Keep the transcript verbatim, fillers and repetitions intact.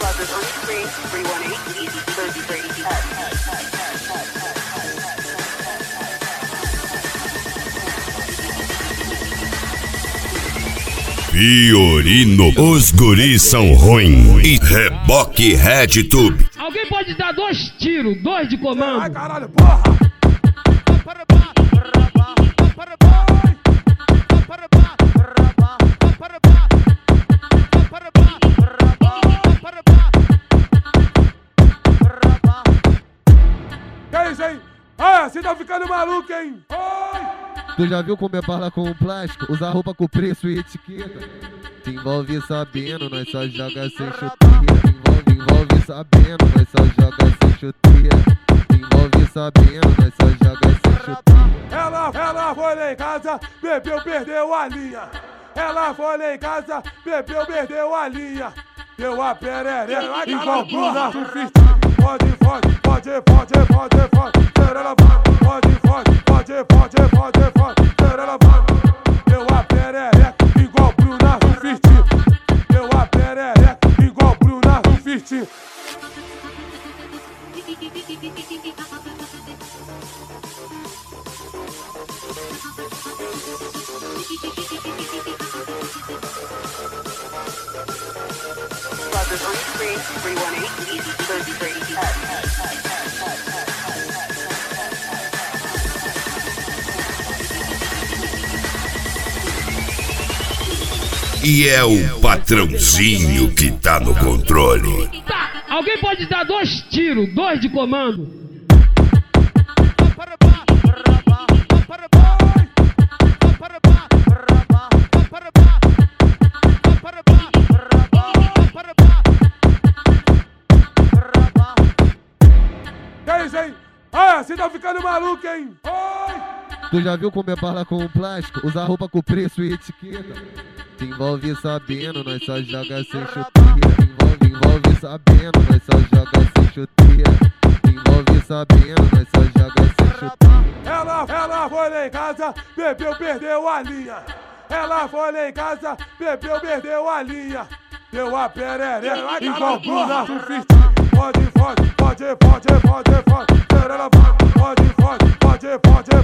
Fiorino, os guris são ruins. E Reboque RedTube. Alguém pode dar dois tiros, dois de comando. Ai, caralho, porra! Que é isso, hein? Ah, você tá ficando maluco, hein? Oi! Tu já viu como é bala com plástico? Usar roupa com preço e etiqueta. Te envolve sabendo, nós só joga sem chuteira. Te envolve, envolve sabendo, nós só joga sem chuteira. Te envolve sabendo, nós só joga sem chuteira. Ela, ela foi lá em casa, bebeu, perdeu a linha. Ela foi lá em casa, bebeu, perdeu a linha. Deu a perereca, igual Bruna Surfista. Pode, pode, pode, pode, pode, pode. Ela vai, pode, pode, pode, pode, pode, pode. Ela vai. Deu a perereca, igual Bruna Surfista. Deu a perereca, igual Bruna Surfista. E é o patrãozinho que tá no controle. Tá, alguém pode dar dois tiros, dois de comando. Que é isso, hein? Ah, você tá ficando maluco, hein? Oi! Tu já viu como é bala com plástico? Usar roupa com preço e etiqueta. Te envolve sabendo, nós só joga sem chuteira. Te envolve, envolve sabendo, nós só joga sem chuteira. Te envolve sabendo, nós só joga sem chuteira. Ela, ela foi lá em casa, bebeu, perdeu a linha. Ela foi lá em casa, bebeu, perdeu a linha. Deu a perereca, igual Bruna Surfista. Pode, pode, pode, pode, pode, pode. Ela vai, pode, pode, pode, pode.